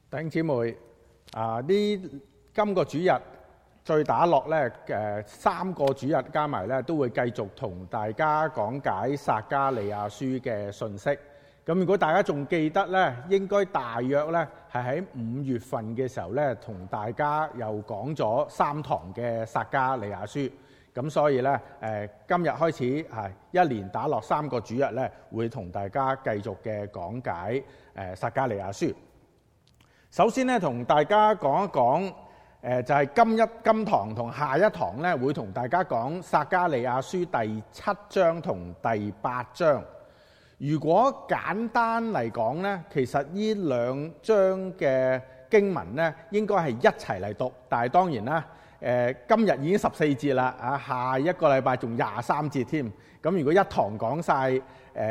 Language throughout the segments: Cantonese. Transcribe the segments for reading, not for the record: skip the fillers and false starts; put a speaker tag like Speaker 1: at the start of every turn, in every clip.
Speaker 1: 弟兄姊妹，今個主日再打落咧，3個主日加埋咧，都會繼續同大家講解撒迦利亞書嘅信息。咁如果大家仲記得咧，應該大約咧係喺5月份嘅時候咧，同大家又講咗3堂嘅撒迦利亞書。咁所以咧，今日開始係一連打落3個主日咧，會同大家繼續嘅講解撒迦利亞書。首先咧，同大家講一講，就係今堂同下一堂咧，會同大家講撒迦利亞書第7章同第8章。如果簡單嚟講咧，其實呢2章嘅經文咧，應該係一齊嚟讀，但係當然啦，今日已經14節啦，下一個禮拜仲23節添。咁如果一堂講晒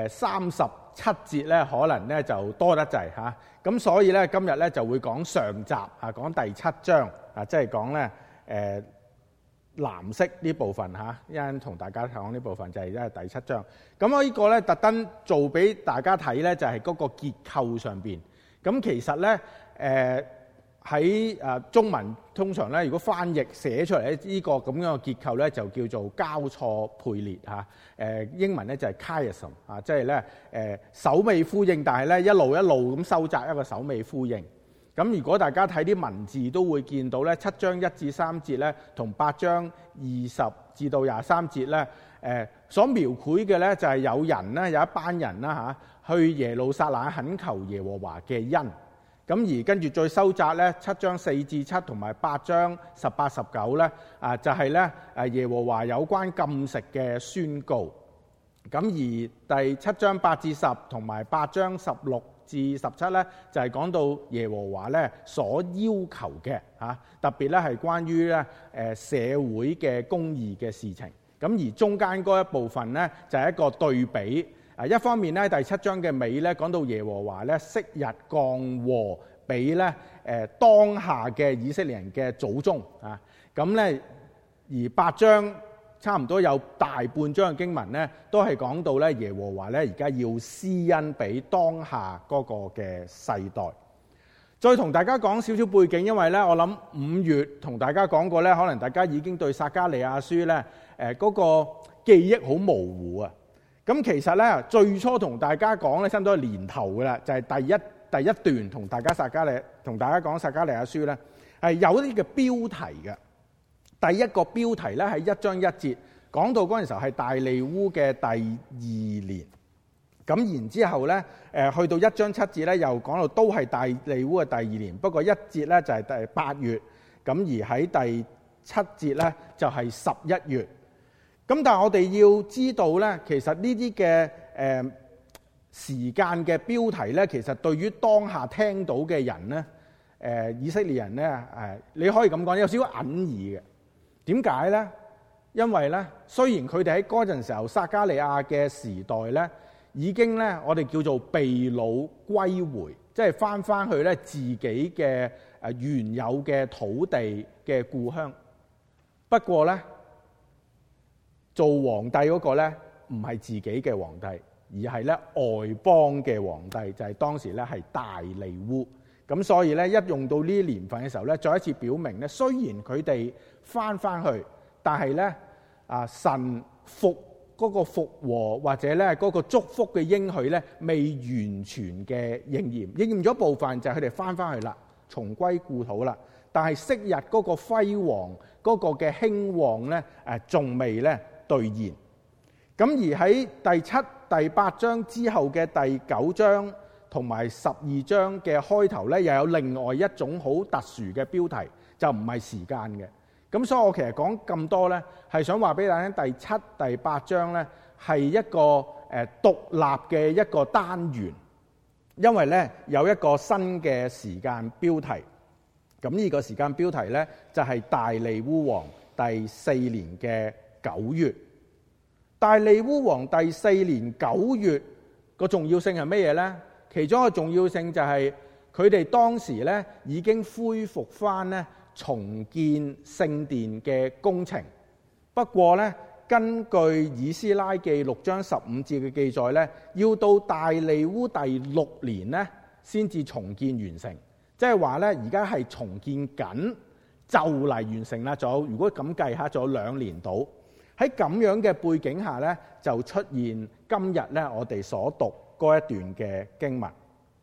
Speaker 1: 37節咧，可能咧就多得滯嚇。咁所以咧，今日咧就會講上集講第7章即係講咧藍色呢部分嚇。一陣同大家講呢部分就係第7章。咁我呢個咧特登做俾大家睇咧，就係嗰個結構上邊。咁其實咧喺中文通常咧，如果翻譯寫出嚟咧，呢個咁樣嘅結構咧，就叫做交錯配列嚇。英文咧就係 chiasm 即係咧首尾呼應，但係咧一路咁收窄一個首尾呼應。咁如果大家睇啲文字都會見到咧，7章1至3節咧，同8章20至到23節咧，所描繪嘅咧就係有人咧，有一班人啦去耶路撒冷懇求耶和華嘅恩。咁而跟住再收窄咧，7章4至7同埋8章18、19咧，就係咧耶和華有關禁食嘅宣告。咁而第7章8至10同埋8章16至17咧，就係講到耶和華咧所要求嘅特別咧係關於咧社會嘅公義嘅事情。咁而中間嗰一部分咧就係一個對比。一方面咧，第7章嘅尾咧講到耶和華咧昔日降禍俾咧當下嘅以色列人嘅祖宗咁咧而8章差唔多有大半章嘅經文咧，都係講到咧耶和華咧而家要施恩俾當下嗰個嘅世代。再同大家講少少背景，因為咧我諗5月同大家講過咧，可能大家已經對撒迦利亞書咧嗰個記憶好模糊啊。咁其實咧，最初同大家講咧，差唔多係年頭噶啦，就係第一段同大家講撒迦利亞書咧，係有一啲嘅標題嘅。第一個標題咧係1章1節，講到嗰陣時候係大利烏嘅第2年。咁然之後咧，去到1章7節咧，又講到都係大利烏嘅第2年，不過1節咧就係第8月，咁而喺第7節咧就係11月。咁但係我哋要知道咧，其實呢啲嘅時間嘅標題咧，其實對於當下聽到嘅人咧，以色列人咧，你可以咁講，有少少隱義嘅。點解咧？因為咧，雖然佢哋喺嗰陣時候撒迦利亞嘅時代咧，已經咧我哋叫做被擄歸回，即係翻去咧自己嘅原有嘅土地嘅故鄉。不過咧，做皇帝嗰個咧唔係自己嘅皇帝，而係咧外邦嘅皇帝，就係當時咧係大利烏。咁所以咧一用到呢啲年份嘅時候咧，再一次表明咧，雖然佢哋翻去，但係咧神嗰個復和或者咧嗰個祝福嘅應許咧，未完全嘅應驗咗部分，就係佢哋翻去啦，重歸故土啦。但係昔日嗰個輝煌嗰個嘅興旺咧，仲未咧兌現。咁而喺第7、第8章之後嘅第9章同埋12章嘅開頭咧，又有另外一種好特殊嘅標題，就唔係時間嘅。咁所以我其實講咁多咧，係想話俾大家聽，第7、第8章咧係一個獨立嘅一個單元，因為咧有一個新嘅時間標題。咁呢個時間標題咧就係大利烏王第4年嘅9月。大利烏王第4年9月個重要性係乜嘢呢？其中一個重要性就係佢哋當時咧已經恢復翻咧重建聖殿嘅工程。不過咧，根據以斯拉記6章15節嘅記載咧，要到大利烏第6年咧先至重建完成。 即係話咧而家係重建緊，就嚟完成啦。如果咁計下，仲有2年到。喺咁樣嘅背景下咧，就出現今日咧我哋所讀嗰一段嘅經文。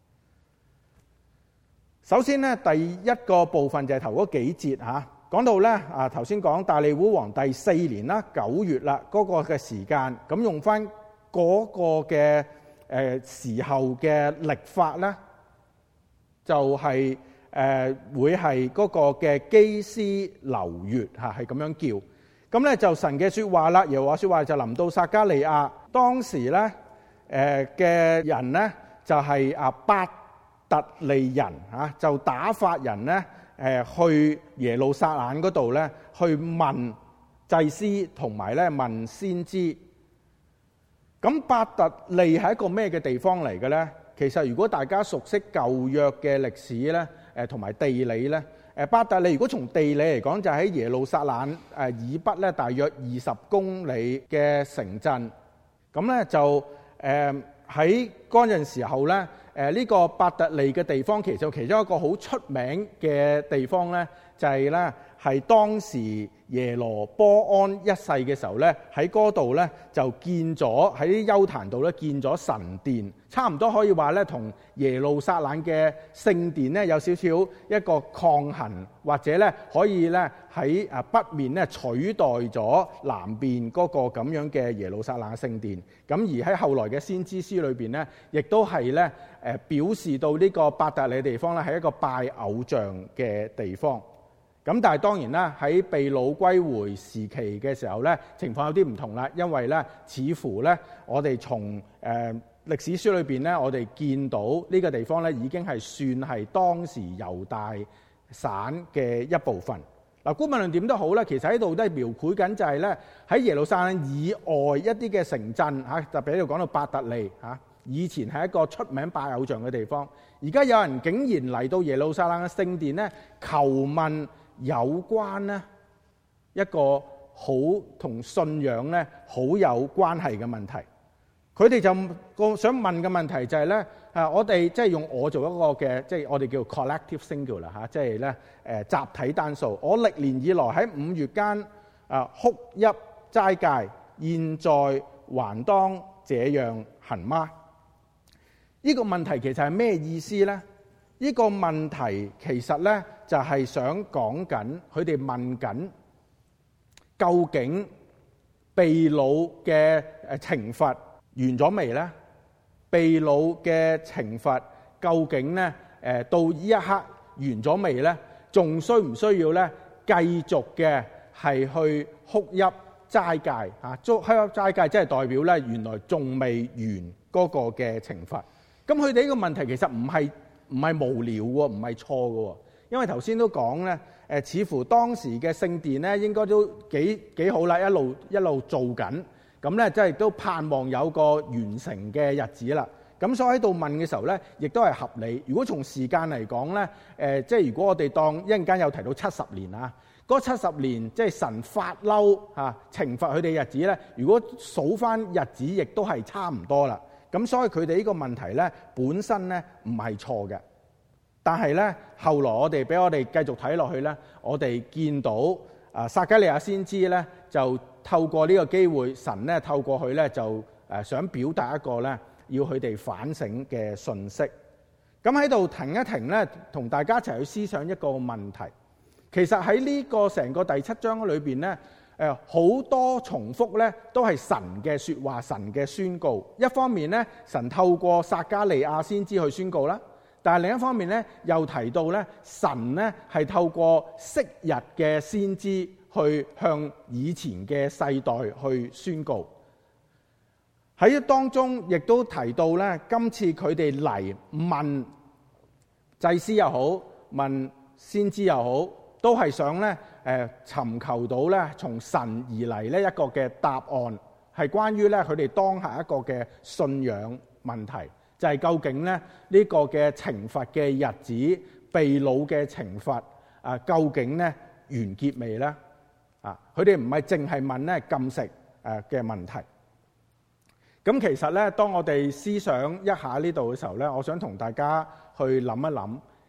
Speaker 1: 首先咧，第一個部分就係頭嗰幾節嚇，講到咧頭先講大利烏王第4年啦9月啦嗰個嘅時間，咁用翻嗰個嘅時候嘅曆法咧，就係會係嗰個嘅基斯流月嚇，係咁樣叫。咁咧就神嘅説話啦，耶和華説話就臨到撒迦利亞。當時咧嘅人咧就係伯特利人嚇，就打發人咧去耶路撒冷嗰度咧去問祭司同埋咧問先知。咁伯特利係一個咩嘅地方嚟嘅咧？其實如果大家熟悉舊約嘅歷史咧，同埋地理咧，伯特利如果從地理嚟講，就喺耶路撒冷以北咧，大約20公里嘅城鎮。咁咧就喺嗰陣時候咧，呢個伯特利嘅地方其實其中一個好出名嘅地方咧，就係咧係當時耶羅波安一世嘅時候咧，喺嗰度咧就建咗喺啲邱壇度咧建咗神殿，差唔多可以話咧同耶路撒冷嘅聖殿咧有少少一個抗衡，或者咧可以咧喺北面咧取代咗南邊嗰個咁樣嘅耶路撒冷聖殿。咁而喺後來嘅先知書裏邊咧，亦都係咧表示到呢個伯特利嘅地方咧係一個拜偶像嘅地方。咁但係當然啦，喺被擄歸回時期嘅時候咧，情況有啲唔同啦，因為咧似乎咧我哋從歷史書裏邊咧，我哋見到呢個地方咧已經係算係當時猶大省嘅一部分。嗱，無論點都好咧，其實喺度都係描繪緊就係咧喺耶路撒冷以外一啲嘅城鎮嚇，特別喺度講到伯特利嚇，以前係一個出名拜偶像嘅地方。而家有人竟然嚟到耶路撒冷嘅聖殿咧，求問有關咧一個好同信仰咧好有關係嘅問題。佢哋就個想問嘅問題就係咧，我哋即係用我做一個嘅，即係我哋叫 collective singular 嚇，即係咧集體單數。我歷年以來喺5月間哭泣齋戒，現在還當這樣行嗎？呢個問題其實係咩意思咧？呢個問題其實咧就係想講緊佢哋問緊，究竟被擄嘅懲罰完咗未咧？被擄嘅懲罰究竟咧到呢一刻完咗未咧？仲需唔需要咧繼續嘅係去哭泣齋戒嚇？哭泣齋戒即係代表咧原來仲未完嗰個嘅懲罰。咁佢哋呢個問題其實唔係無聊喎，唔係錯嘅喎，因為頭先都講咧似乎當時嘅聖殿咧應該都幾好啦，一路做緊。咁咧，即係都盼望有個完成嘅日子啦。咁所以喺度問嘅時候咧，亦都係合理。如果從時間嚟講咧，即係如果我哋當一陣間有提到70年啊，嗰70年即係神發嬲嚇懲罰佢哋日子咧，如果數翻日子，亦都係差唔多啦。咁所以佢哋呢個問題咧，本身咧唔係錯嘅。但係咧，後來我哋俾我哋繼續睇落去咧，我哋見到撒迦利亞先知咧就透過呢個機會，神咧透過佢咧就想表達一個咧要佢哋反省嘅信息。咁喺度停一停咧，同大家一齊去思想一個問題。其實喺呢個成個第7章裏邊咧，好多重複咧都係神嘅説話、神嘅宣告。一方面咧，神透過撒迦利亞先知去宣告啦，但係另一方面咧，又提到咧神咧係透過昔日嘅先知去向以前嘅世代去宣告。喺當中亦都提到咧，今次佢哋嚟問祭司又好，問先知又好，都係想咧尋求到咧從神而嚟呢一個嘅答案，係關於咧佢哋當下一個嘅信仰問題，就係究竟咧呢個嘅懲罰嘅日子，被擄嘅懲罰究竟咧完結未咧？佢哋唔係淨係問咧禁食嘅問題。咁其實咧，當我哋思想一下呢度嘅時候咧，我想同大家去諗一諗，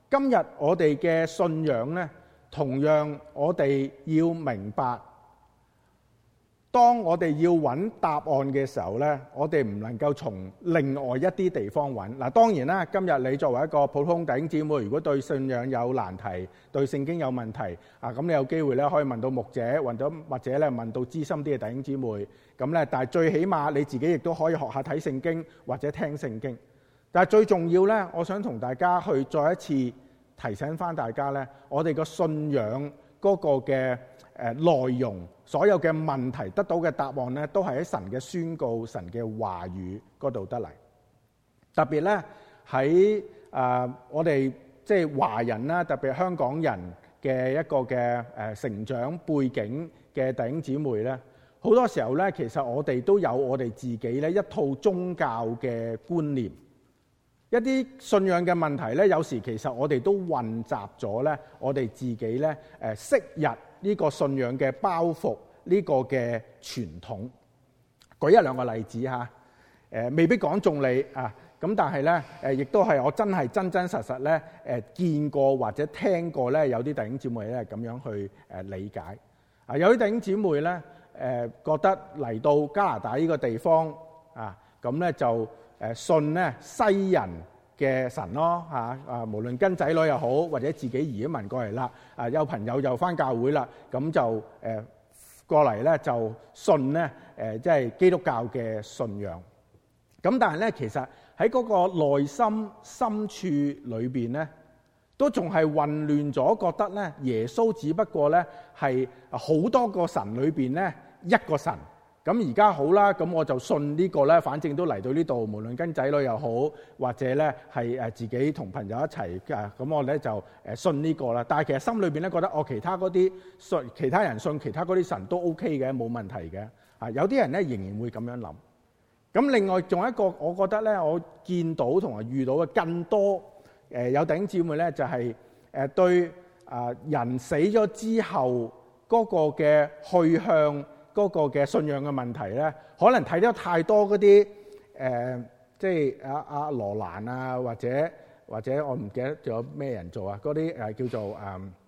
Speaker 1: 今日我哋嘅信仰咧，同樣我哋要明白，當我哋要揾答案嘅時候咧，我哋唔能夠從另外一啲地方揾。嗱，當然啦，今日你作為一個普通弟兄姊妹，如果對信仰有難題、對聖經有問題，咁你有機會咧可以問到牧者，或者咧問到資深啲嘅弟兄姊妹。咁咧，但係最起碼你自己亦都可以學下睇聖經或者聽聖經。但係最重要咧，我想同大家去再一次提醒翻大家咧，我哋個信仰嗰個嘅內容，所有嘅問題得到嘅答案咧，都係喺神嘅宣告、神嘅話語嗰度得嚟。特別咧喺我哋即係華人啦，特別係香港人嘅一個嘅成長背景嘅弟兄姊妹咧，好多時候咧，其實我哋都有我哋自己咧一套宗教嘅觀念。一啲信仰嘅問題咧，有時其實我哋都混雜咗咧，我哋自己咧昔日呢個信仰嘅包袱，呢個嘅傳統。舉一兩個例子嚇，未必講中你啊，咁但係咧亦都係我真係真真實實咧見過或者聽過咧，有啲弟兄姊妹咧咁樣去理解。啊，有啲弟兄姊妹咧覺得嚟到加拿大呢個地方啊，咁咧就信咧西人嘅神咯嚇，無論跟仔女又好，或者自己移民過嚟啦，有朋友又返教會啦，咁就過嚟咧就信咧即係基督教嘅信仰。咁但係咧，其實喺嗰個內心深處裏邊咧，都仲係混亂咗，覺得咧耶穌只不過咧係好多個神裏邊咧一個神。咁而家好啦，咁我就信呢個咧，反正都嚟到呢度，無論跟仔女又好，或者咧係自己同朋友一齊嘅，咁我咧就信呢個啦。但係其實心裏邊咧覺得，其他嗰啲信其他人信其他嗰啲神都 OK 嘅，冇問題嘅。有啲人咧仍然會咁樣諗。咁另外仲有一個，我覺得咧我見到同埋遇到嘅更多有弟兄姊妹咧，就係對人死咗之後嗰個嘅去向。嗰個嘅信仰嘅問題咧，可能睇得太多嗰啲即係阿羅蘭啊，或者我唔記得仲有咩人做啊？嗰啲叫做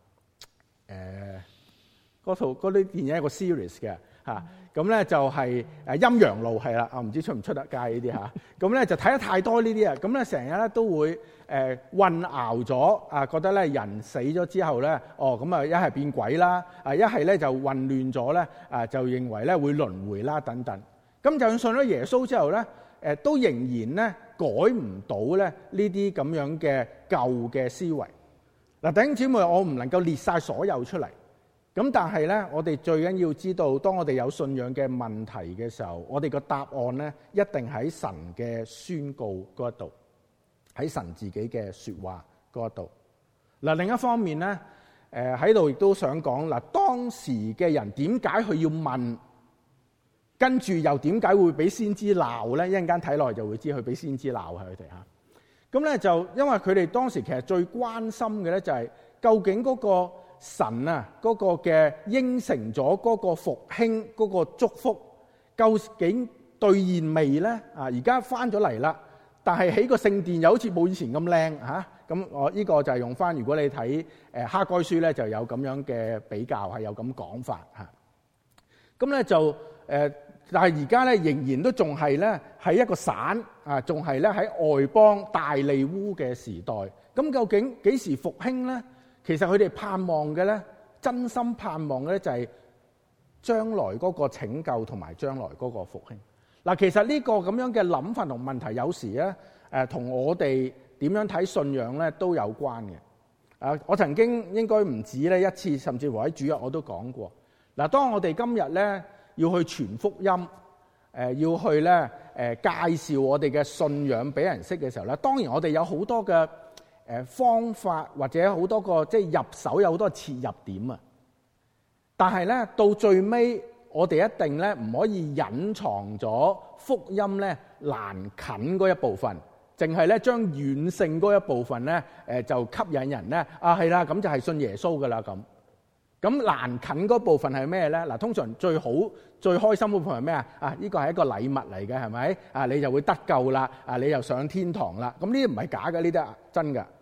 Speaker 1: 嗰啲電影一個 series 嘅嚇，咁咧就係陰陽路係啦，我唔知出唔出得街呢啲嚇，咁咧就睇得太多呢啲啊，咁咧成日咧都會混淆咗啊，覺得咧人死咗之後咧，咁啊一係變鬼啦，一係咧就混亂咗咧，就認為咧會輪迴啦等等。咁就算信咗耶穌之後咧，都仍然咧改唔到咧呢啲咁樣嘅舊嘅思維。嗱，弟兄姊妹，我唔能夠列晒所有出嚟。咁但係咧，我哋最緊要知道，當我哋有信仰嘅問題嘅時候，我哋個答案咧一定喺神嘅宣告嗰度，喺神自己嘅說話嗰度。嗱，另一方面咧，喺度亦都想講嗱，當時嘅人點解佢要問，跟住又點解會俾先知鬧咧？一陣間睇落就會知佢俾先知鬧係佢哋嚇。咁咧就因為佢哋當時其實最關心嘅咧就係究竟嗰個神啊，嗰個嘅應承咗嗰個復興嗰個祝福，究竟兌現未咧？而家翻咗嚟啦，但係起個聖殿又好似冇以前咁靚嚇。咁我呢個就係用翻，如果你睇哈該書咧，就有咁樣嘅比較，係有咁講法嚇。咁咧就但係而家咧仍然都仲係咧喺一個省啊，仲係咧喺外邦大利烏嘅時代。咁究竟幾時復興咧？其實佢哋盼望嘅咧，真心盼望嘅咧就係將來嗰個拯救同埋將來嗰個復興。嗱，其實呢個咁樣嘅諗法同問題，有時咧同我哋點樣睇信仰咧都有關嘅。我曾經應該唔止咧一次，甚至乎喺主日我都講過。嗱，當我哋今日咧要去傳福音，要去咧介紹我哋嘅信仰俾人識嘅時候咧，當然我哋有好多嘅方法或者好多個即係入手有好多切入點啊，但係咧到最尾我哋一定咧唔可以隱藏咗福音咧難近嗰一部分，淨係咧將遠勝嗰一部分咧就吸引人咧係啦，咁就係信耶穌噶啦咁。咁難近嗰部分係咩咧？嗱，通常最好最開心嗰部分係咩啊？呢個係一個禮物嚟嘅，係咪？你就會得救啦，你又上天堂啦。咁呢啲唔係假嘅，呢啲係真嘅。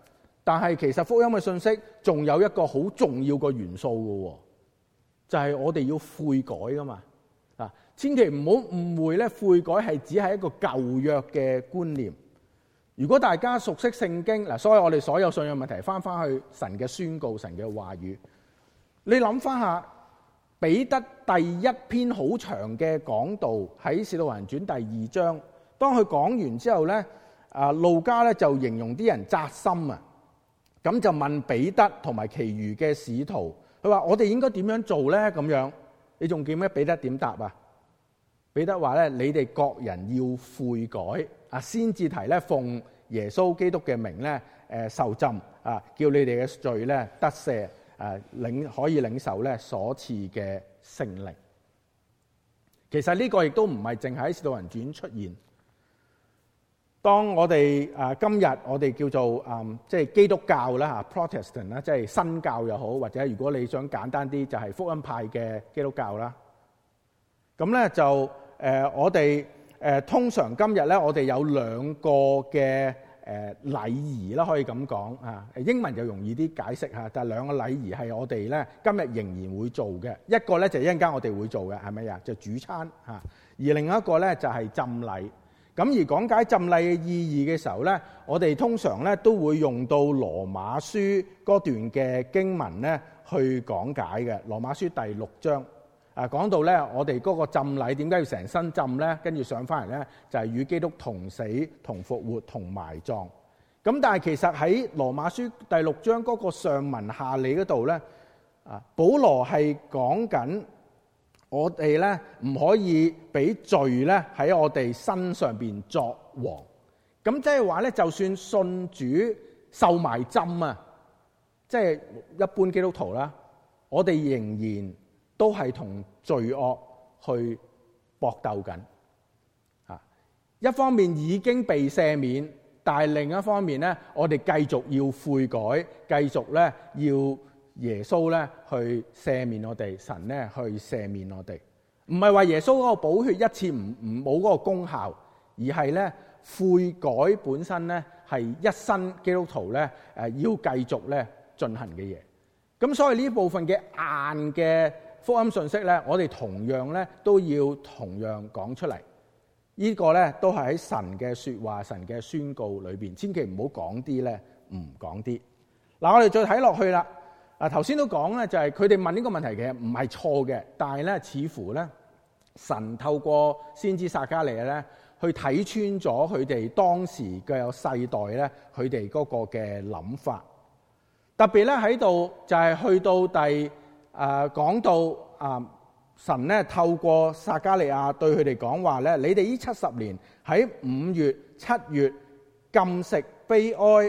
Speaker 1: 但係其實福音嘅信息仲有一個好重要嘅元素嘅，就係我哋要悔改噶嘛。千祈唔好誤會咧，悔改係只係一個舊約嘅觀念。如果大家熟悉聖經嗱，所以我哋所有信仰問題翻去神嘅宣告、神嘅話語，你諗翻下彼得第一篇好長嘅講道喺《使徒行傳》第2章，當佢講完之後咧，路加咧就形容啲人扎心啊，咁就問彼得同埋其餘嘅使徒，佢話我哋應該點樣做咧？咁樣你仲記唔記得彼得點答啊？彼得話咧：你哋各人要悔改先至提咧奉耶穌基督嘅名咧受浸叫你哋嘅罪咧得赦可以領受咧所賜嘅聖靈。其實呢個亦都唔係淨係喺《使徒行傳》出現。當我哋今日我哋叫做即係基督教啦Protestant 啦，即係新教又好，或者如果你想簡單啲就係福音派嘅基督教啦。咁咧就我哋通常今日咧，我哋有兩個嘅禮儀啦，可以咁講英文就容易啲解釋嚇，但係兩個禮儀係我哋咧今日仍然會做嘅。一個咧就一陣間我哋會做嘅，係咪啊？就主餐而另一個咧就係浸禮。咁而講解浸禮嘅意義嘅時候咧，我哋通常咧都會用到羅馬書嗰段嘅經文咧去講解嘅。羅馬書第6章。講到咧，我哋嗰個浸禮點解要成身浸咧？跟住上翻嚟咧，就係與基督同死、同復活、同埋葬。咁但係其實喺羅馬書第6章嗰個上文下理嗰度咧，保羅係講緊我哋咧唔可以俾罪咧喺我哋身上邊作王。咁即係話咧，就算信主受埋浸即係一般基督徒啦，我哋仍然都係同罪惡去搏鬥緊。一方面已經被赦免，但係另一方面咧，我哋繼續要悔改，繼續咧要耶穌咧去赦免我哋，神咧去赦免我哋。唔係話耶穌嗰個寶血一次唔冇嗰個功效，而係咧悔改本身咧係一生基督徒咧要繼續咧進行嘅嘢。咁所以呢部分嘅硬嘅福音信息咧，我哋同樣咧都要同樣講出嚟。呢個咧都係喺神嘅說話、神嘅宣告裏邊，千祈唔好講啲咧唔講啲。嗱，我哋再睇落去啦。頭先都講咧，就係佢哋問呢個問題其實唔係錯嘅，但係咧似乎咧神透過先知撒迦利亞咧去睇穿咗佢哋當時嘅世代咧佢哋嗰個嘅諗法。特別咧喺度就係去到第講到神咧透過撒迦利亞對佢哋講話咧，你哋呢70年喺5月、7月禁食悲哀，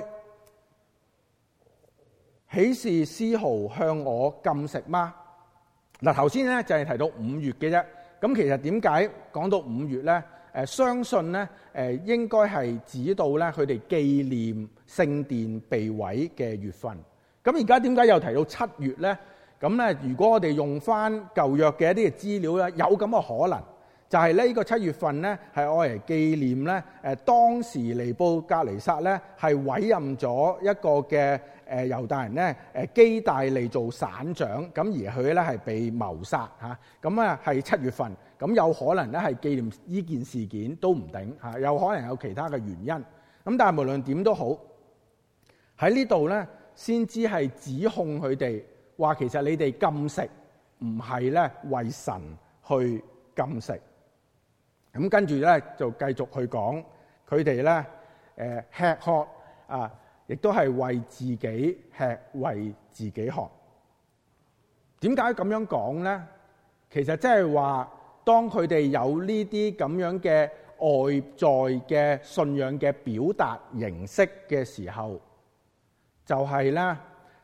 Speaker 1: 豈是絲毫向我禁食嗎？嗱，頭先咧就係提到5月嘅啫。咁其實點解講到5月咧？相信咧應該係指到咧佢哋紀念聖殿被毀嘅月份。咁而家點解又提到7月咧？咁咧，如果我哋用翻舊約嘅一啲嘅資料咧，有咁嘅可能，就係呢個7月份咧係愛嚟紀念咧當時尼布甲尼撒咧係委任咗一個嘅猶大人咧基大利做省長，咁而佢咧係被謀殺嚇，咁啊係7月份，咁有可能咧係紀念呢件事件都唔定嚇，有可能有其他嘅原因。咁但係無論點都好，喺呢度咧先知係指控佢哋。話其實你哋禁食唔係咧為神去禁食，咁跟住咧就繼續去講佢哋咧吃喝亦都係為自己吃，為自己喝。點解咁樣講咧？其實即係話，當佢哋有呢啲咁樣嘅外在嘅信仰嘅表達形式嘅時候，就係咧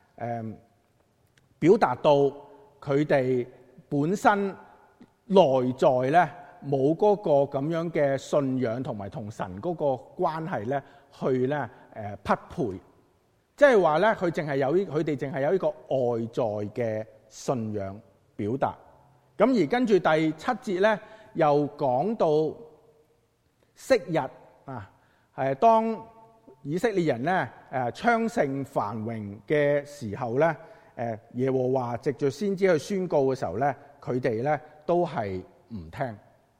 Speaker 1: 表達到佢哋本身內在咧冇嗰個咁樣嘅信仰同埋同神嗰個關係咧，去咧匹配，即係話咧佢哋淨係有呢個外在嘅信仰表達。咁而跟住第7節咧，又講到昔日當以色列人咧昌盛繁榮嘅時候咧，耶和華藉著先知去宣告嘅時候咧，佢哋咧都係唔聽。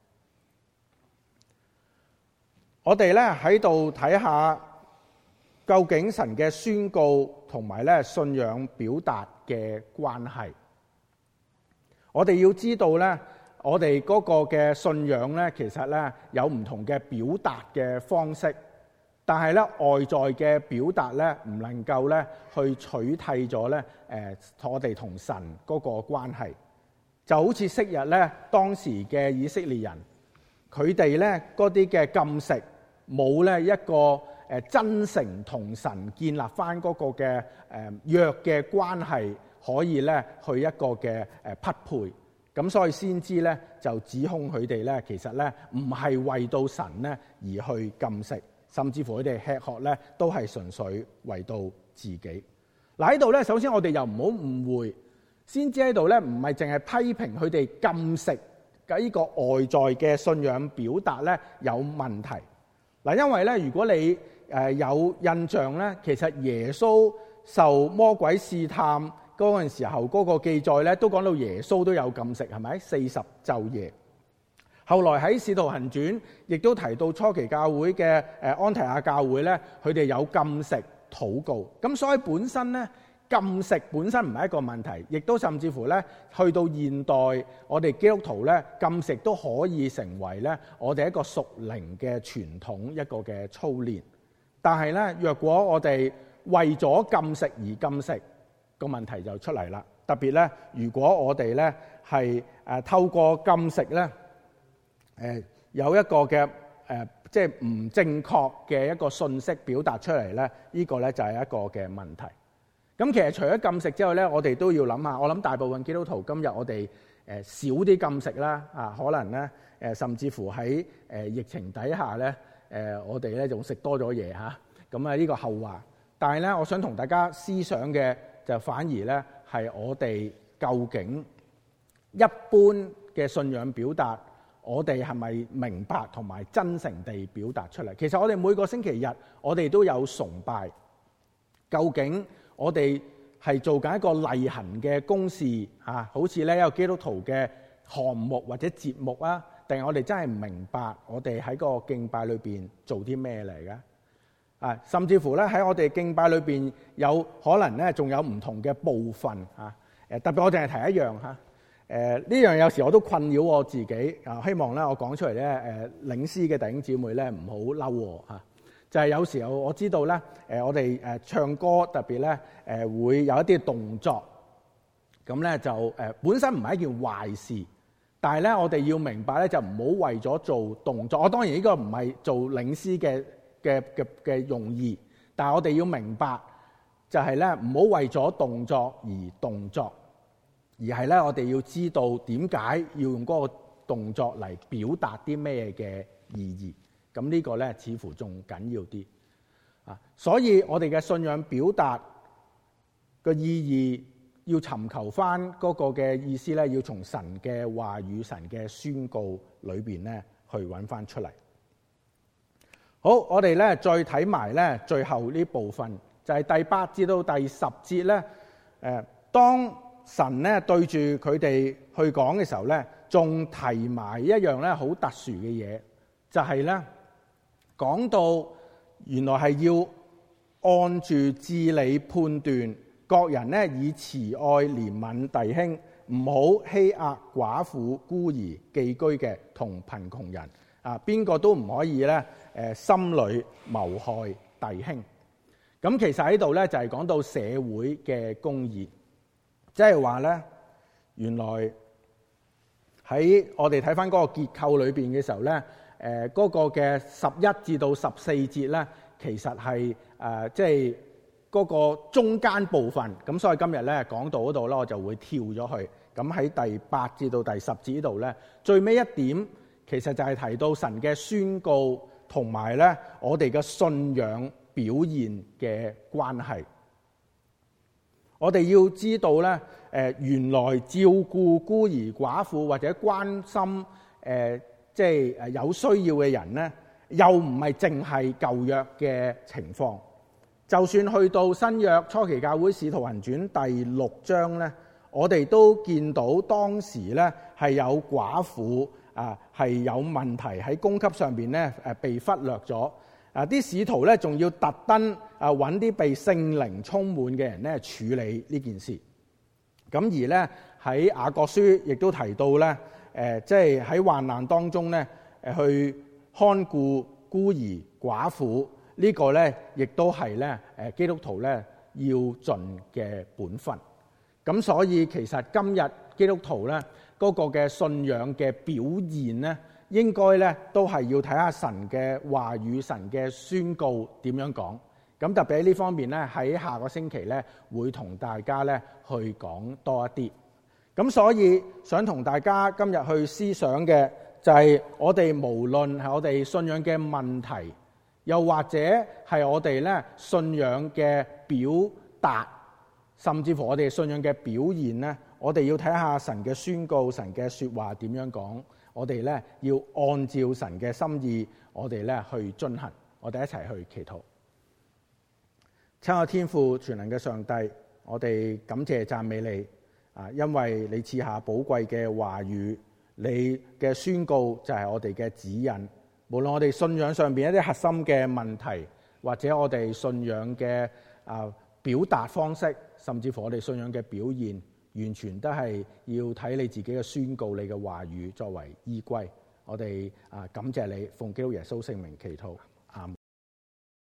Speaker 1: 我哋咧喺度睇下究竟神嘅宣告同埋咧信仰表達嘅關係。我哋要知道咧，我哋嗰個嘅信仰咧，其實咧有唔同嘅表達嘅方式，但係咧外在嘅表達咧唔能夠咧去取替咗咧我哋同神嗰個關係。就好似昔日咧當時嘅以色列人，佢哋咧嗰啲嘅禁食冇咧一個真誠同神建立翻嗰個嘅約嘅關係，可以咧去一個嘅匹配。咁所以先知咧就指控佢哋咧，其實咧唔係為到神咧而去禁食，甚至乎佢哋吃喝咧都係純粹為到自己。嗱，喺度咧，首先我哋又唔好誤會，先知喺度咧唔係淨係批評佢哋禁食嘅呢個外在嘅信仰表達咧有問題。嗱，因為咧如果你有印象咧，其實耶穌受魔鬼試探嗰陣時候，嗰個記載咧都講到耶穌都有禁食，係咪？40晝夜。後來喺《使徒行傳》亦都提到初期教會嘅安提阿教會咧，佢哋有禁食禱告。咁所以本身咧禁食本身唔係一個問題，亦都甚至乎咧去到現代，我哋基督徒咧禁食都可以成為咧我哋一個屬靈嘅傳統，一個嘅操練。但係咧，若果我哋為咗禁食而禁食，個問題就出嚟啦。特別咧，如果我哋咧係透過禁食咧，有一個嘅即係唔正確嘅一個信息表達出嚟咧，呢個咧就係一個嘅問題。咁其實除咗禁食之外咧，我哋都要諗下。我諗大部分基督徒今日我哋少啲禁食啦，可能咧甚至乎喺疫情底下咧，我哋咧仲食多咗嘢嚇。咁啊呢個後話。但係咧，我想同大家思想嘅就反而咧係我哋究竟一般嘅信仰表達，我哋係咪明白同埋真誠地表達出嚟？其實我哋每個星期日我哋都有崇拜，究竟我哋係做緊一個例行嘅公事好似咧一個基督徒嘅項目或者節目啊，定係我哋真係唔明白我哋喺個敬拜裏邊做啲咩嚟嘅？甚至乎咧喺我哋敬拜裏邊有可能咧仲有唔同嘅部分特別我淨係提一樣呢樣有時我都困擾我自己希望咧我講出嚟咧領詩嘅弟兄姊妹咧唔好嬲我就係有時候我知道咧我哋唱歌特別咧會有一啲動作，咁咧就本身唔係一件壞事，但係咧我哋要明白咧就唔好為咗做動作。我當然呢個唔係做領詩嘅用意，但係我哋要明白就係咧唔好為咗動作而動作，而係咧我哋要知道點解要用嗰個動作嚟表達啲咩嘅意義。咁呢個咧似乎仲緊要啲所以我哋嘅信仰表達個意義要尋求翻嗰個嘅意思咧，要從神嘅話語、神嘅宣告裏邊咧去揾翻出嚟。好，我哋咧再睇埋咧最後呢部分，就係第8至到第10節咧。當神咧對住佢哋去講嘅時候咧，仲提埋一樣咧好特殊嘅嘢，就係咧講到原來係要按住治理判斷，各人咧以慈愛憐憫弟兄，唔好欺壓寡婦、孤兒、寄居嘅同貧窮人。邊個都唔可以咧心裏謀害弟兄。咁其實喺度咧就係講到社會嘅公義，即係話咧原來喺我哋睇翻嗰個結構裏邊嘅時候咧，嗰個嘅11至到14節咧，其實係即係嗰個中間部分。咁所以今日咧講到嗰度咧，我就會跳咗去。咁喺第8至到第10節呢度咧，最尾一點。其實就係提到神嘅宣告同埋咧我哋嘅信仰表現嘅關係。我哋要知道咧原來照顧孤兒寡婦或者關心即係有需要嘅人又唔係淨係舊約嘅情況。就算去到新約初期教會使徒行傳第6章咧，我哋都見到當時咧係有寡婦係有問題喺供給上邊咧被忽略咗。啲使徒咧仲要特登揾啲被聖靈充滿嘅人咧處理呢件事。咁而咧喺雅各書亦都提到咧，即係喺患難當中咧去看顧孤兒寡婦。呢個咧，亦都係咧，基督徒咧要盡嘅本分。咁所以其實今日基督徒咧嗰個嘅信仰嘅表現咧，應該咧都係要睇下神嘅話語、神嘅宣告點樣講。咁特別喺呢方面咧，喺下個星期咧會同大家咧去講多一啲。咁所以想同大家今日去思想嘅就係我哋無論係我哋信仰嘅問題，又或者係我哋咧信仰嘅表達，甚至乎我哋信仰嘅表現咧，我哋要睇下神嘅宣告、神嘅說話點樣講，我哋咧要按照神嘅心意，我哋咧去遵行。我哋一齊去祈禱。親愛天父全能嘅上帝，我哋感謝讚美你因為你賜下寶貴嘅話語，你嘅宣告就係我哋嘅指引。無論我哋信仰上邊一啲核心嘅問題，或者我哋信仰嘅表達方式，甚至乎我哋信仰嘅表現，完全都係要睇你自己嘅宣告，你嘅話語作為依歸。我哋感謝你，奉基督耶穌聖名祈禱。